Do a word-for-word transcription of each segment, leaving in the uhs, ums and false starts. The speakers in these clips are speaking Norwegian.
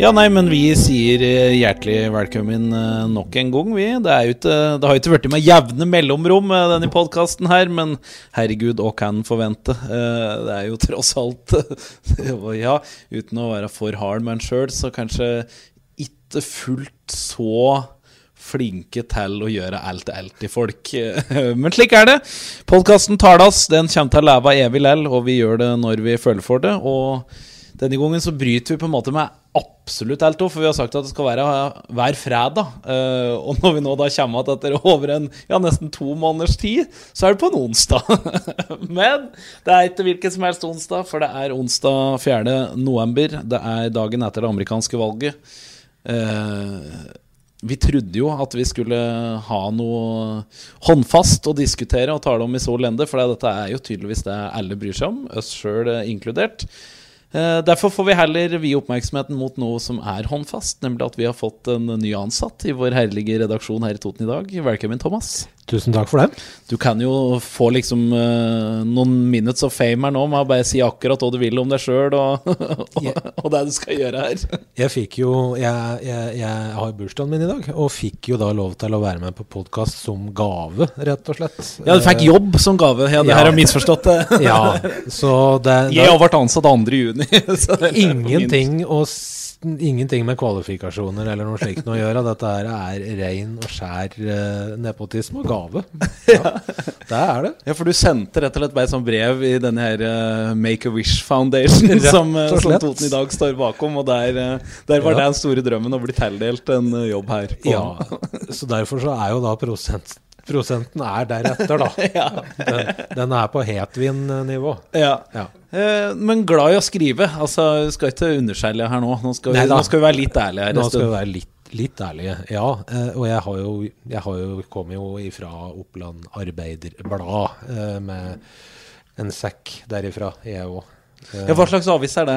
Ja, nei, men vi sier hjertelig velkommen nok en gang, vi. Det, er jo ikke, det har jo ikke vært med jevne mellomrom denne podcasten her, men herregud, hva kan forvente? Det er jo tross alt, ja, uten å være for hard med en selv, så kanskje ikke fullt så flinke til å gjøre alt til alt i folk. Men slik er det. Podcasten tar oss, den kommer til å leve evig lell, og vi gjør det når vi føler for det, og denne gangen så bryter vi på en måte med absolutt alt også, for vi har sagt at det skal være hver fredag, uh, og når vi nå da kommer at etter over en, ja, nesten to måneders tid, så er det på en onsdag. Men det er ikke hvilken som helst onsdag, for det er onsdag fjerde november, det er dagen etter det amerikanske valget. Uh, vi trodde jo at vi skulle ha noe håndfast å diskutere og tale om i så lende, for dette er jo tydeligvis det alle bryr seg om, oss selv inkludert. Uh, derfor får vi heller vie oppmerksomheten mot noe som er håndfast, nemlig at vi har fått en ny ansatt i vår herlige redaksjon her i Toten i dag. Velkommen, Thomas. Tusen takk for det. Du kan jo få liksom uh, noen minutes of fame her nå, med å bare si akkurat hva du vil om deg selv og, og, yeah. og det du skal gjøre her. Jeg fikk jo, jeg, jeg, jeg har bursdagen min i dag, og fikk jo da lov til å være med på podcast som gave, rett og slett. Ja, du fikk jobb som gave. Ja, det ja. Her har misforstått det. Ja, så det... Jeg har vært ansatt andre juni. Ingenting å Ingenting med kvalifikasjoner eller noe slikt å gjøre. Dette her er ren og skjær uh, nepotisme og gave. Ja, det er det. Ja, for du sendte rett og slett bare et sånt brev i denne her uh, Make-A-Wish Foundation som, uh, som Toten i dag står bakom, og der, uh, der var ja. Det en store drømmen å bli tildelt en uh, jobb her. På. Ja, så derfor så er jo da prosent prosenten er deretter da. Ja. Den, den er på hetvin-nivå. Ja. Ja. Eh, men glad i å skrive. Altså, vi skal ikke underskjellige her nå. Nå skal vi, nå skal vi være litt ærlige her. Nå skal vi være litt, litt ærlige, ja. Eh, og jeg har jo, jeg har jo kommet jo ifra Oppland Arbeiderblad eh, med en sekk derifra, jeg også. Ja, hva slags avis er det?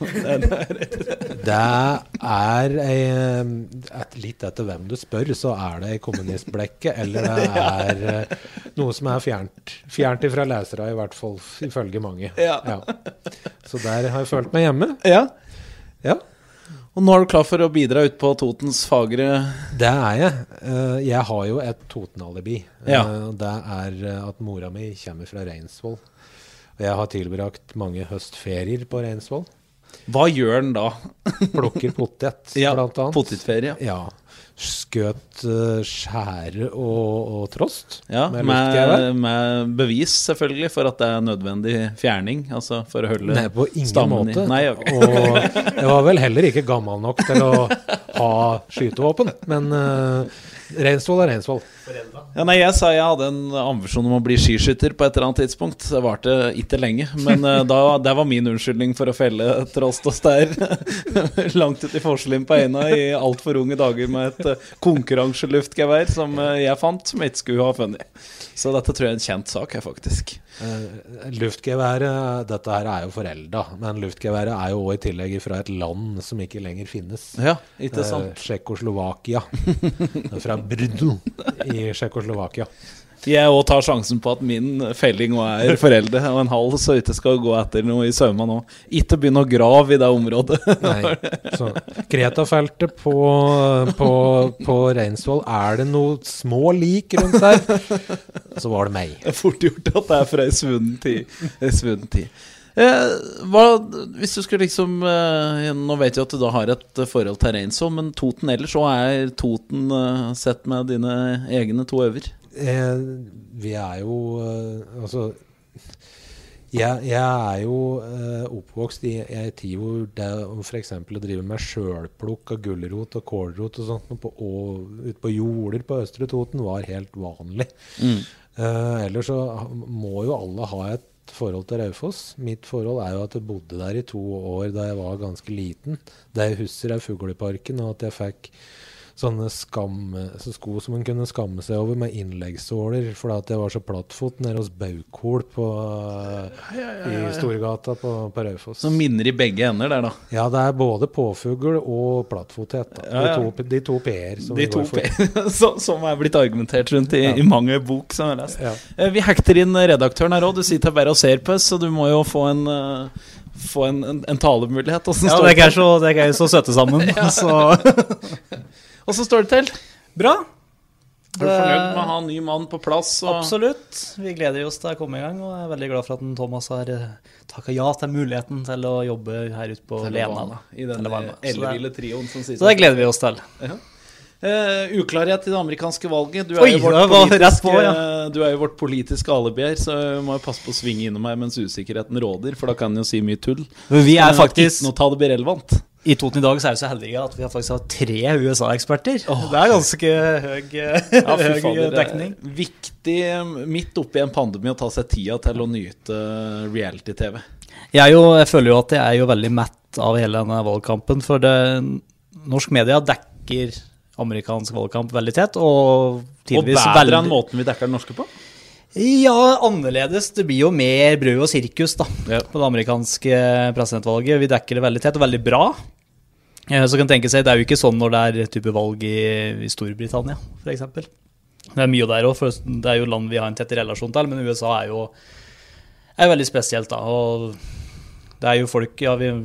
Det er en, et, litt etter hvem du spør, så er det kommunistblekke, eller det er noe som er fjernt, fjernt ifra lesere, i hvert fall ifølge mange. Ja. Ja. Så der har jeg følt meg hjemme. Ja. Ja. Og nå er du klar for å bidra ut på Totens fagre? Det er jeg. Jeg har jo et Toten-alibi. Ja. Det er at mora mi kommer fra Reinsvoll. Jeg har tilbrakt mange høstferier på Reinsvoll. Hva gjør den da? Plukker potet, ja, blant annet. Potetferie. Ja. Skøt uh, skjære og, og trost. Ja, med, med, med bevis selvfølgelig for at det er nødvendig fjerning, altså for å holde Nei, på ingen stammen måte. I. Nei, okay. Og jeg var vel heller ikke gammel nok til å ha skytevåpen, men uh, Reinsvoll er Reinsvoll. Ja, nei, jeg sa jeg hadde en ambisjon om å bli skiskytter på et eller annet tidspunkt. Det var det ikke lenge, men uh, da, det var min unnskyldning for å felle trost og stær langt ut i forslim på ena i alt for unge dager med et uh, konkurranseluftgevær som uh, jeg fant, som jeg ikke skulle ha funnet. Så dette tror jeg er en kjent sak her, faktisk. Uh, luftgeværet, dette her er jo forelda, men luftgeværet er jo også i tillegg fra et land som ikke lenger finnes. Ja, ikke sant. Uh, Tsjekkoslovakia. Fra Brno i Tsjekkoslovakia. Jeg også tar sjansen på at min felling er foreldet og en halv, så ikke skal gå etter noe i søvma nå. Ikke begynne å grave i det området. Nei, så Kreta-feltet på, på, på Reinsvoll, er det noe små lik rundt der? Så var det meg. Det er fort gjort at det er fra en svunnen tid. En svunnen tid. Eh, hva, hvis du skulle liksom eh, nå vet jeg at du da har et forhold til Reinsvoll, men Toten ellers, så er Toten eh, sett med dine egne to øver? Eh, vi er jo eh, altså jeg, jeg er jo eh, oppvokst i en tid hvor det for eksempel å drive med sjølplukk av gulrot og kålrot og sånt på, og ut på jorder på Østre Toten var helt vanlig. Mm. Eh, ellers så må jo alle ha et forhold til Raufoss. Mitt forhold er jo at jeg bodde der i to år da jeg var ganske liten. Det jeg husker er Fugleparken, og at jeg fikk sånne skam, så sko som man kunne skamme seg over med innleggssåler, for at jeg var så plattfot nede hos Baukhol på, ja, ja, ja, ja. I Storgata på, på Raufoss. Så minner i begge ender der da? Ja, det er både påfugl og plattfothet. Ja, ja. De, to, de to P-er som de vi går for. som, som er blitt argumentert rundt i, ja. I mange bok som jeg har lest. Ja. Vi hekter inn redaktøren her også. Du sitter bare og ser på oss, så du må jo få en... få en, en, en talemulighet. Ja, det er ikke så, det er ikke så søte sammen. Ja. Så. Og så står det til. Bra. Er du fornøyd med å ha en ny mann på plass? Og... Absolutt. Vi gleder oss til å komme i gang, og jeg er veldig glad for at Thomas har takket ja til muligheten til å jobbe her ute på Lena. I den elville trioen som sier. Så det gleder vi oss til. Ja. Uh, uklarhet i det amerikanske valget. Du er, Oi, jo vårt politiske, på, ja. du er jo vårt politiske alibier, så jeg må jo passe på å svinge innom meg mens usikkerheten råder, for da kan jeg jo si mye tull. Vi er faktisk... Nå ta det blir relevant. I Toten i dag så er vi så heldige at vi har faktisk hatt tre U S A-eksperter. Oh. Det er ganske høy, ja, høy fader, dekning. Viktig midt oppi en pandemi å ta seg tida til å nyte reality-tv. Jeg, jo, jeg føler jo at jeg er jo veldig mett av hele denne valgkampen, for det, norsk media dekker amerikansk valgkamp veldig tett, og tidligvis og bedre veldig... enn måten vi dekker den norske på? Ja, annerledes. Det blir jo mer brød og sirkus da, ja. På det amerikanske presidentvalget. Vi dekker det veldig tett og veldig bra. Så kan tenke seg, det er jo ikke sånn når det er type valg i, i Storbritannia, for eksempel. Det er mye der også, for det er jo land vi har en tett relasjon til, men U S A er jo er veldig spesielt da, og det er jo folk, ja, vi,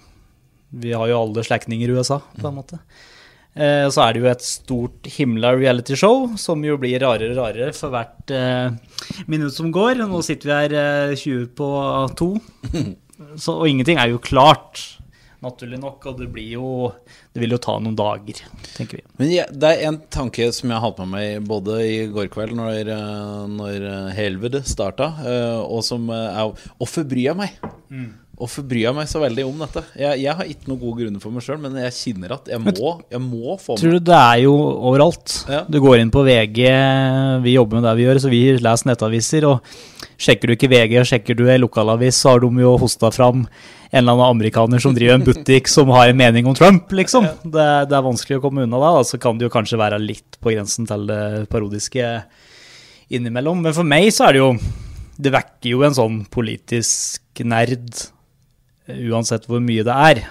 vi har jo alle slektninger i U S A, på en måte. Eh, så er det jo et stort himla reality show, som jo blir rarere og rarere for hvert eh, minutt som går. Nå sitter vi her eh, tjue på to, så, og ingenting er jo klart. Naturlig nok, og det blir jo det vil jo ta noen dager, tenker vi. Men ja, det er en tanke som jeg har hatt med meg både i går kveld når, når helvete startet, og som er, hvorfor bryr jeg meg? Mm. Hvorfor bryr jeg meg så veldig om dette? Jeg, jeg har ikke noen gode grunner for meg selv, men jeg kjenner at jeg må, jeg må få meg. Tror du det er jo overalt? Ja. Du går inn på V G, vi jobber med det vi gjør, så vi leser nettaviser, og sjekker du ikke V G, og sjekker du en lokalavis, så har de jo hostet fram en eller annen amerikaner som driver en butikk som har en mening om Trump, liksom. Det, det er vanskelig å komme unna da, så kan det jo kanskje være litt på grensen til det parodiske innimellom. Men for meg så er det jo, det vekker jo en sånn politisk nerd, uansett hvor mye det er.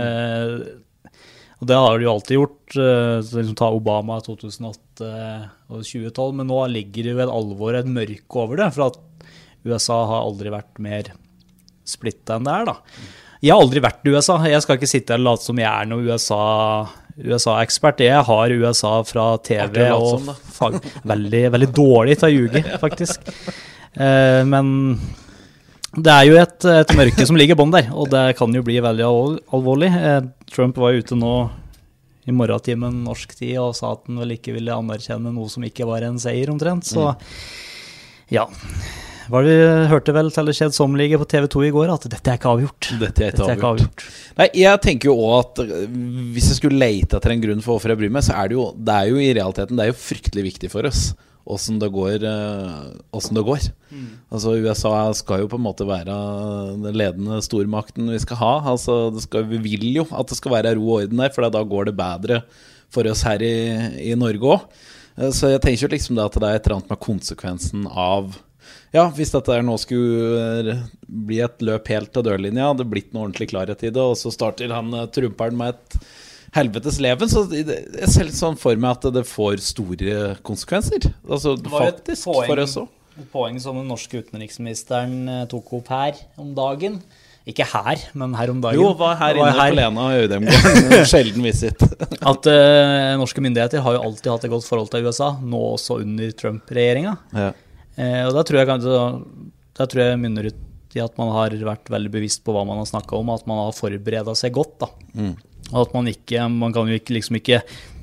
Eh, og det har det jo alltid gjort, eh, så liksom ta Obama to tusen og åtte og tjue tolv, men nå ligger det jo et alvor, et mørke over det, for at U S A har aldri vært mer splittet enn det er da. Jeg har aldri vært i U S A. Jeg skal ikke sitte her og late som jeg er noen U S A, U S A-ekspert. Jeg har U S A fra T V og fag, veldig, veldig dårlig til å ljuge, faktisk. Eh, men det er jo et, et mørke som ligger i bånd der, og det kan jo bli veldig alvorlig. Eh, Trump var jo ute nå i morgentimen norsk tid og sa at han vel ikke ville anerkjenne noe som ikke var en seier omtrent, så ja. Hva vi hørte vel til det skjedsommelige på T V to i går, at dette er ikke avgjort. Dette er ikke, dette er ikke avgjort. avgjort. Nei, jeg tenker jo også at hvis jeg skulle lete etter en grunn for hvorfor jeg bryr meg, så er det jo, det er jo i realiteten, det er jo fryktelig viktig for oss, hvordan det går. Hvordan det går. Mm. Altså U S A skal jo på en måte være den ledende stormakten vi skal ha, altså det skal, vi vil jo at det skal være ro og orden der, for da går det bedre for oss her i, i Norge også. Så jeg tenker jo liksom det at det er et eller annet med konsekvensen av ja, hvis dette er nå skulle bli et løp helt til dørlinja, det blitt noe ordentlig klarhet i det, og så starter han trumperen med et helvetes leven, så jeg ser litt sånn for meg at det får store konsekvenser. Altså faktisk poeng, for oss også. Et poeng som den norske utenriksministeren tok opp her om dagen. Ikke her, men her om dagen. Jo, var her inne her. På Lena og Øydemgård, sjelden visit. At uh, norske myndigheter har jo alltid hatt et godt forhold til U S A, nå også under Trump-regjeringen. Ja. Eh, og da tror jeg kanskje da tror jeg minner ut i at man har vært veldig bevisst på hva man har snakket om, at man har forberedet seg godt da. Mm. Og at man ikke, man kan jo ikke, liksom ikke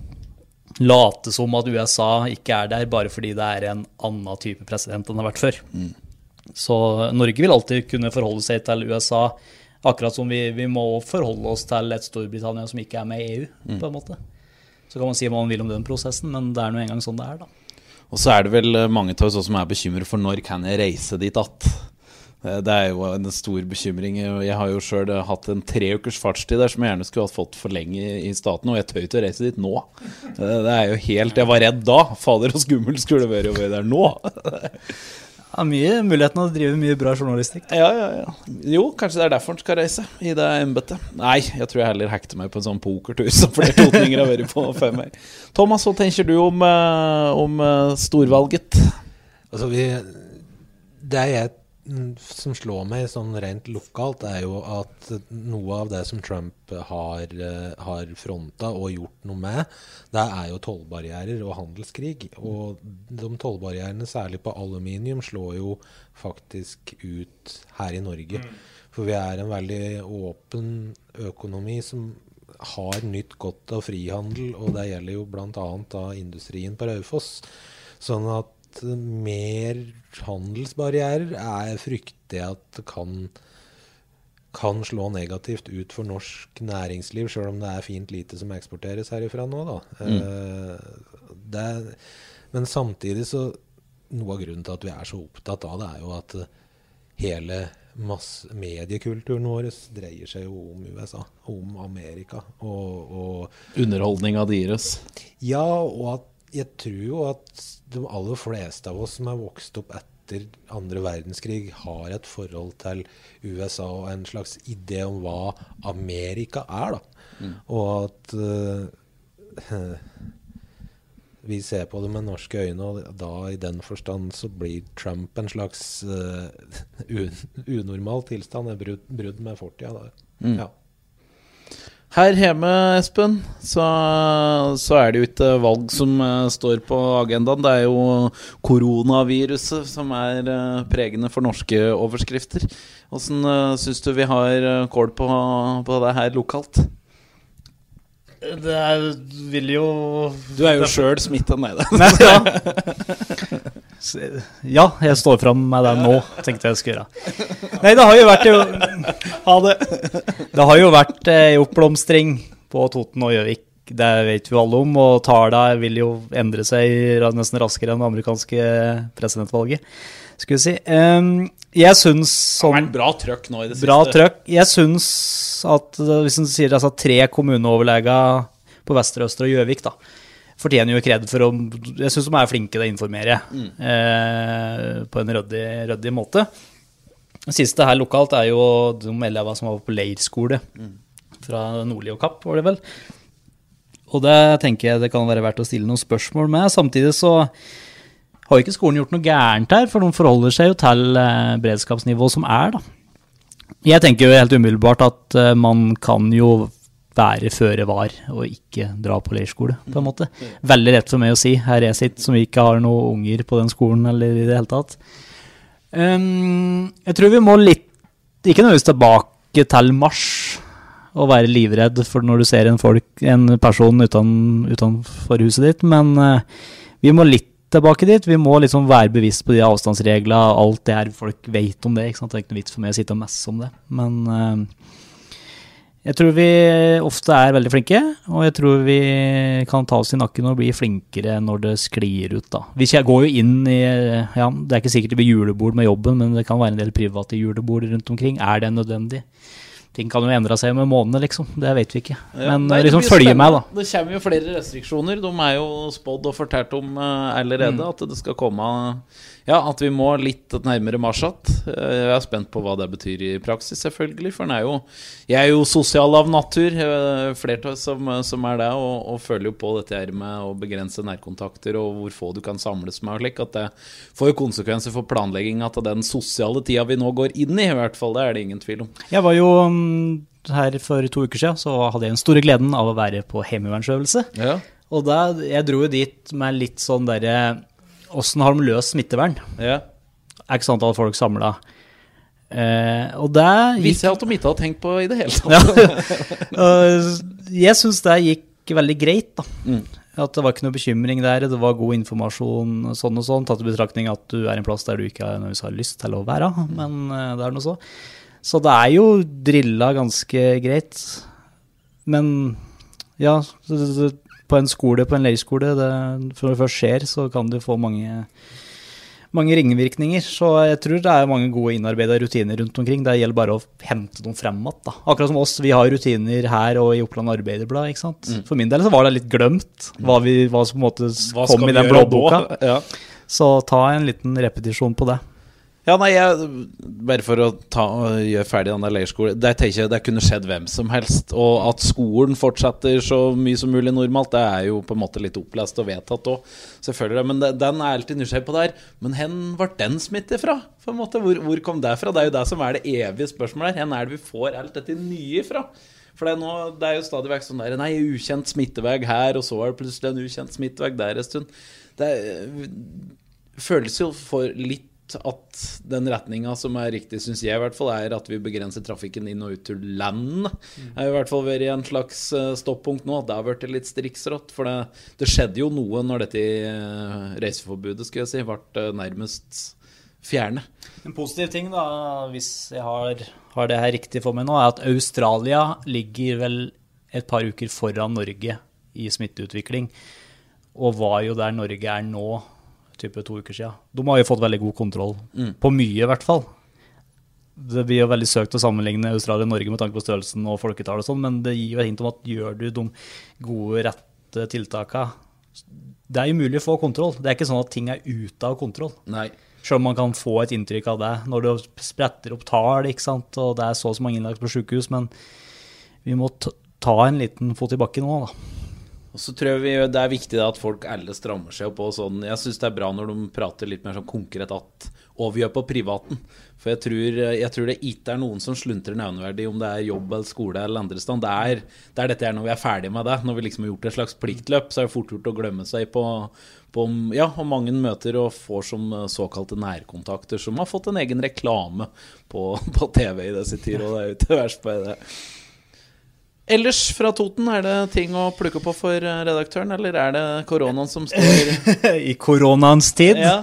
late som at U S A ikke er der bare fordi det er en annen type president enn det har vært før. Mm. Så Norge vil alltid kunne forholde seg til U S A, akkurat som vi, vi må forholde oss til et Storbritannia som ikke er med i E U, mm. på en måte. Så kan man si hva man vil om den prosessen, men det er noe en gang sånn det er da. Og så er det vel mange av oss som er bekymret for når kan jeg reise dit att. Det er jo en stor bekymring. Jeg har jo selv hatt en tre ukers fartstid der som jeg gjerne skulle ha fått for lenge i staten, og jeg tør ikke å reise dit nå. Det er jo helt, jeg var redd da. Fader og skummel skulle det være å være der nå. Ja, mye muligheten å drive mye bra journalistikk. Ja, ja, ja. Jo, kanskje det er derfor han skal reise i det embetet. Nei, jeg tror jeg heller hekter meg på en sånn pokertur som flere totninger har vært på før meg. Thomas, hva tenker du om, om storvalget? Altså, vi, det jeg som slår meg sånn rent lokalt, er jo at noe av det som Trump har, har fronta og gjort noe med, det er jo tollbarrierer og handelskrig. Og de tollbarrierene, særlig på aluminium, slår jo faktisk ut her i Norge. For vi er en veldig åpen økonomi som har nytt godt av frihandel, og det gjelder jo blant annet da industrien på Raufoss. Sånn at mer handelsbarrierer er frykter at det kan, kan slå negativt ut for norsk næringsliv, selv om det er fint lite som eksporteres herifra nå da. Mm. Uh, det, men samtidig så, noe av grunnen til at vi er så opptatt av det er jo at hele mediekulturen vår dreier seg jo om U S A, om Amerika. Og, og underholdning av deres. Ja, og at jeg tror jo at de aller fleste av oss som er vokst opp etter andre verdenskrig har et forhold til U S A og en slags idé om hva Amerika er da. Mm. Og at uh, vi ser på det med norske øyne, og da i den forstand så blir Trump en slags uh, un unormal tilstand, en brudd, brudd med fortida da. Mm. Ja. Her hjemme, Espen, så, så er det jo ikke valg som uh, står på agendaen. Det er jo koronaviruset som er uh, pregende for norske overskrifter. Hvordan uh, synes du vi har uh, kål på, på det her lokalt? Det er, vil jo... Du er jo selv smittet med det. Nei, ja. Ja, jeg står frem med det nå, tenkte jeg skulle gjøre. Nei, det har jo vært jo... Ha det. Det har jo vært eh, oppblomstring på Toten og Gjøvik. Det vet vi alle om, og tallene vil jo endre seg nesten raskere enn det amerikanske presidentvalget, skulle jeg si. Um, jeg synes som... Det har vært bra trøkk nå i det siste. Bra trøkk. Jeg synes at, hvis man sier altså, tre kommuneoverleger på Vestre, Østre og Gjøvik da, fortjener jo kred for å... Jeg synes de er flinke til å informere mm. eh, på en røddig, røddig måte. Det siste her lokalt er jo de elever som var på leirskole mm. fra Nordli og Kapp, var det vel. Og det tenker jeg det kan være verdt å stille noen spørsmål med. Samtidig så har ikke skolen gjort noe gærent her, for de forholder seg jo til eh, beredskapsnivået som er da. Jeg tenker jo helt umiddelbart at eh, man kan jo være føre var og ikke dra på leirskole, på en måte. Veldig rett for meg å si, her jeg sitter som ikke har noen unger på den skolen eller i det hele tatt. Um, jeg tror vi må litt, ikke nødvendigvis tilbake til mars og være livredd for når du ser en, folk, en person uten, utenfor huset ditt, men uh, vi må litt tilbake dit. Vi må liksom være bevisst på de avstandsreglene, alt det her folk vet om det, ikke sant? Det er ikke noe vits for meg å sitte og messe om det, men... Uh, Jeg tror vi ofte er veldig flinke, og jeg tror vi kan ta oss i nakken og bli flinkere når det sklir ut da. Vi går jo inn i, ja, det er ikke sikkert det blir julebord med jobben, men det kan være en del private julebord rundt omkring. Er det nødvendig? Ting kan jo endre seg med månedene, liksom. Det vet vi ikke. Ja, men nei, liksom følge med da. Det kommer jo flere restriksjoner. De er jo spådd og fortalt om uh, allerede mm. at det skal komme... Ja, at vi må litt nærmere marsat. Jeg er spent på hva det betyr i praksis, selvfølgelig. For den er jo, jeg er jo sosial av natur, flertall som, som er det, og, og føler jo på dette her med å begrense nærkontakter og hvor få du kan samles med og slik, at det får jo konsekvenser for planlegging at den sosiale tida vi nå går inn i, i hvert fall, det er det ingen tvil om. Jeg var jo um, her for to uker siden, så hadde jeg en store gleden av å være på heimevernsøvelse. Ja. Og da, jeg dro jo dit med litt sånn der... Hvordan har de løst smittevern? Ja. Er ikke sant at folk samlet. Eh, og det gikk... Visste jeg at de ikke hadde tenkt på i det hele tatt. Ja. Jeg synes det gikk veldig greit da. Mm. At det var ikke noe bekymring der, det var god informasjon, sånn og sånn, tatt i betraktning at du er en plass der du ikke har lyst til å være, men det er noe så. Så det er jo drillet ganske greit. Men ja, det, det, på en skole, på en leirskole, det, for det først skjer, så kan du få mange, mange ringvirkninger. Så jeg tror det er mange gode innarbeidede rutiner rundt omkring. Det gjelder bare å hente dem fremover da. Akkurat som oss, vi har rutiner her og i Oppland Arbeiderblad, ikke sant? Mm. For min del så var det litt glemt hva, vi, hva som på en måte kom i den blå boka. Ja. Så ta en liten repetisjon på det. Ja, nei, jeg, bare for å ta, gjøre ferdig den der leirskolen, der tenker jeg det kunne skjedd hvem som helst. Og at skolen fortsetter så mye som mulig normalt, det er jo på en måte litt opplest og vedtatt også, selvfølgelig. Men det, den er alltid nysgjerrig på der. Men hen var den smittet fra? På en måte, hvor, hvor kom det fra? Det er jo det som er det evige spørsmålet her. Hen er det vi får alt dette nye fra? For det er, nå, det er jo stadig vekk sånn der, nei, ukjent smitteveg her, og så er det plutselig en ukjent smitteveg der en stund. Det er, føles jo for litt at den retningen som er riktig, synes jeg i hvert fall, er at vi begrenser trafikken inn og ut til land. Det er i hvert fall vært i en slags stoppunkt nå. Det har vært litt striksrått, for det, det skjedde jo noe når dette reiseforbudet, skal jeg si, ble nærmest fjerne. En positiv ting da, hvis jeg har, har det her riktig for meg nå, er at Australia ligger vel et par uker foran Norge i smitteutvikling, og var jo der Norge er nå, type to uker siden. De har jo fått veldig god kontroll, mm. på mye i hvert fall. Det blir jo veldig søkt å sammenligne Australia og Norge med tanke på størrelsen og folketall og sånn, men det gir jo et hint om at gjør du de gode, rette tiltakene, det er jo mulig å få kontroll. Det er ikke sånn at ting er ute av kontroll. Nei. Selv om man kan få et inntrykk av det, når du spretter opp tall, ikke sant, og det er så og så mange innlagt på sykehus, men vi må ta en liten fot i bakken nå da. Og så tror jeg vi, det er viktig da, at folk alle strammer seg opp og sånn. Jeg synes det er bra når de prater litt mer sånn konkret at, og vi gjør på privaten. For jeg tror, jeg tror det ikke er noen som sluntrer nevneverdig om det er jobb eller skole eller andre stand. Det er, det er dette her når vi er ferdige med det, når vi liksom har gjort et slags pliktløp, så er det fort gjort å glemme seg på, på ja, og mange møter og får som såkalte nærkontakter som har fått en egen reklame på, på T V i disse tider, og det er jo ikke verst på det. Ellers fra Toten, er det ting å plukke på for redaktøren, eller er det koronaen som står i koronaens tid? Ja.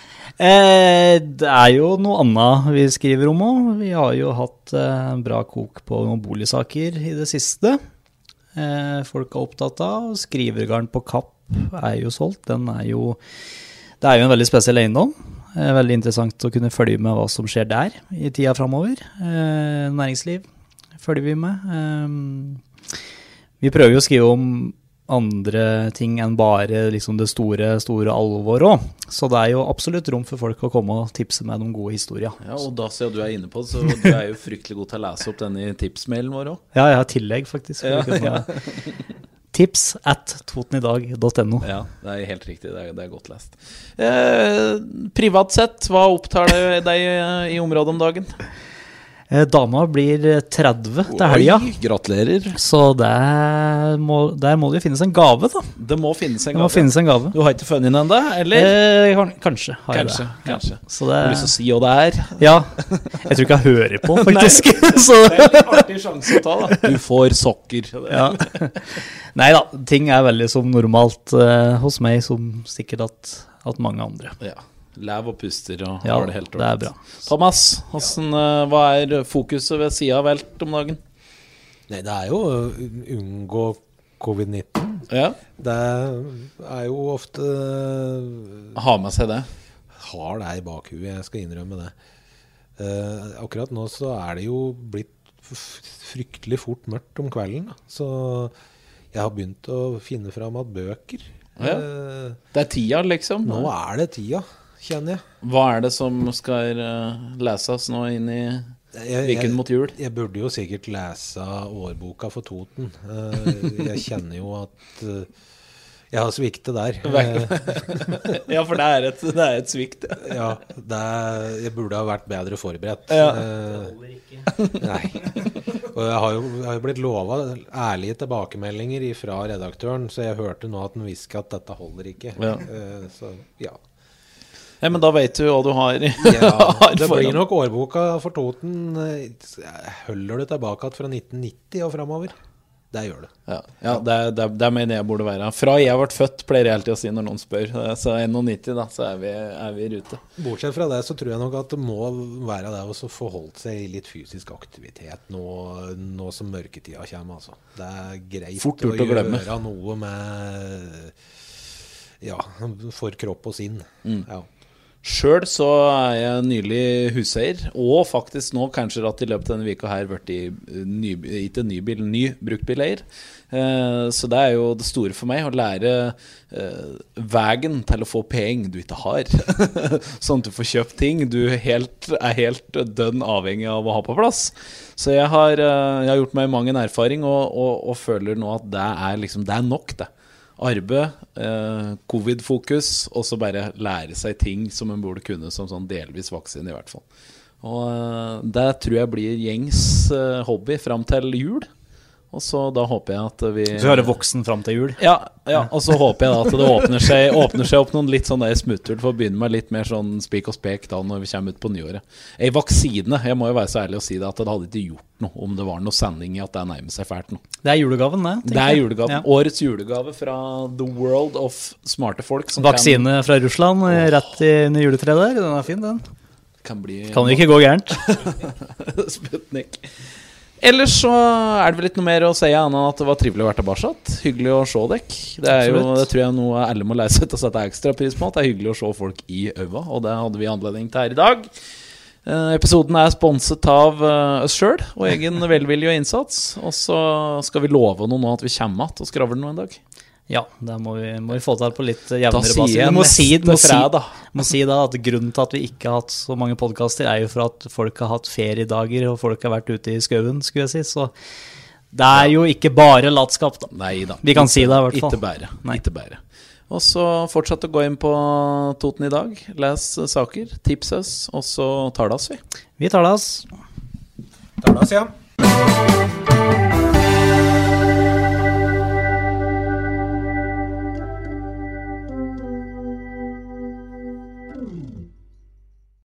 Eh, det er jo noe annet vi skriver om også. Vi har jo hatt eh, bra kok på noen boligsaker i det siste. Eh, folk er opptatt av. Skrivergarden på Kapp er jo solgt. Den er jo, det er jo en veldig spesiell eiendom. Eh, veldig interessant å kunne følge med hva som skjer der i tida fremover. Eh, næringsliv følger vi med. Um, vi prøver jo å skrive om andre ting enn bare liksom det store, store alvor også. Så det er jo absolutt rom for folk å komme og tipse med noen gode historier. Ja, og da ser du er inne på det, så du er jo fryktelig god til å lese opp denne tipsmailen vår også. Ja, jeg har tillegg faktisk. Ja, ja. Tips at totenidag punktum no. Ja, det er helt riktig, det er, det er godt lest. Eh, privat sett, hva opptar deg i området om dagen? Dama blir tretti til helga. Oi, gratulerer. Så der må, der må det jo finnes en gave da. Det må finnes en det gave. Må finnes en gave. Du har ikke funnet den enda, eller? Eh, kanskje har jeg kanskje, det. Kanskje, ja. Så det har du lyst til å si hva det er? Ja, jeg tror ikke jeg hører på faktisk. Nei, så. Det er en artig sjanse å ta da. Du får sokker. Ja. Nei da, ting er veldig som normalt uh, hos meg, som sikkert at, at mange andre. Ja. Lev og puster og ja, har det helt det er bra. Thomas, hvordan, hva er fokuset ved siden av velt om dagen? Nei, det er jo å unngå covid nitten. Ja. Det er jo ofte ha med seg det. Har det i bakhuet, jeg skal innrømme det. Uh, akkurat nå så er det jo blitt fryktelig fort mørkt om kvelden. Da. Så jeg har begynt å finne fram at bøker. Ja. Uh, det er tida liksom. Nå er det tida. Kjenner jeg. Hva er det som skal uh, leses nå inn i viken mot jul? Jeg, jeg burde jo sikkert lese årboka for Toten. Uh, jeg kjenner jo at uh, jeg har sviktet der. Ja, for det er et, det er et svikt. Ja, det er, jeg burde ha vært bedre forberedt. Ja. Uh, nei. Og jeg har jo, jeg har jo blitt lovet ærlige tilbakemeldinger fra redaktøren, så jeg hørte nå at han hvisker at dette holder ikke. Ja. Uh, så ja. Ja, men da vet du hva du har. Ja, det blir nok årboka for Toten. Holder du tilbake fra nitten nitti og fremover? Det gjør det. Ja, ja det, det, det mener jeg burde være. Fra jeg ble født, pleier jeg alltid å si når noen spør. Så nitti da, så er vi, er vi i rute. Bortsett fra det, så tror jeg nok at det må være det å få holdt seg i litt fysisk aktivitet nå, nå som mørketida kommer. Altså. Det er greit Fort å, å gjøre noe med, ja, for kropp og sinn. Mm. Ja. Selv så er jeg nylig huseier, og faktisk nå kanskje at i løpet av denne veka her vært i ny, ikke nybil, ny bruktbileier. Eh, så det er jo det store for meg, å lære eh, veien til å få penger du ikke har. Sånn at du får kjøpt ting du helt, er helt dønn avhengig av å ha på plass. Så jeg har, jeg har gjort meg mange erfaring, og, og, og føler nå at det er, liksom, det er nok det. Arbeid, eh, covid-fokus, og så bare lære seg ting som en burde kunne som sånn delvis vaksine i hvert fall. Og eh, det tror jeg blir gjengs eh, hobby frem til jul. Og så da håper jeg at vi... Så hører voksen frem til jul? Ja, ja, og så håper jeg da at det åpner seg, åpner seg opp noen litt sånn der smutthull for å begynne med litt mer sånn spik og spek da når vi kommer ut på nyåret. En vaksine, jeg må jo være så ærlig å si det, at det hadde ikke gjort noe om det var noe sending i at det nærmer seg fælt nå. Det er julegaven, det. Det er julegaven. Ja. Årets julegave fra The World of smarte folk. Som vaksine kan... fra Russland, oh. rett under juletreet der, den er fin den. Kan bli... Kan jo ikke gå gærent. Sputnik. Ellers så er det vel ikke noe mer å si annet enn at det var trivelig å være tilbake. Hyggelig å se deg. Det er jo, det tror jeg noe alle må lære seg til å sette ekstra pris på. At det er hyggelig å se folk i øva, og det hadde vi anledning til her i dag. eh, Episoden er sponset av eh, oss selv og egen velvilje og innsats. Og så skal vi love noe nå at vi kommer til å skravle noe en dag. Ja, det må vi, må vi få til på litt jevnere basis. Da sier jeg si, neste fredag. Må si da at grunnen til at vi ikke har hatt så mange podcaster er jo for at folk har hatt feriedager, og folk har vært ute i skauen, skulle jeg si. Så det er jo ikke bare latskap da. Nei da. Vi kan ikke, si det i hvert fall. Ikke bare, ikke bare. Og så fortsett å gå inn på Toten i dag. Les saker, tips oss, og så tar det oss vi. Vi tar det oss. Tar det oss, ja.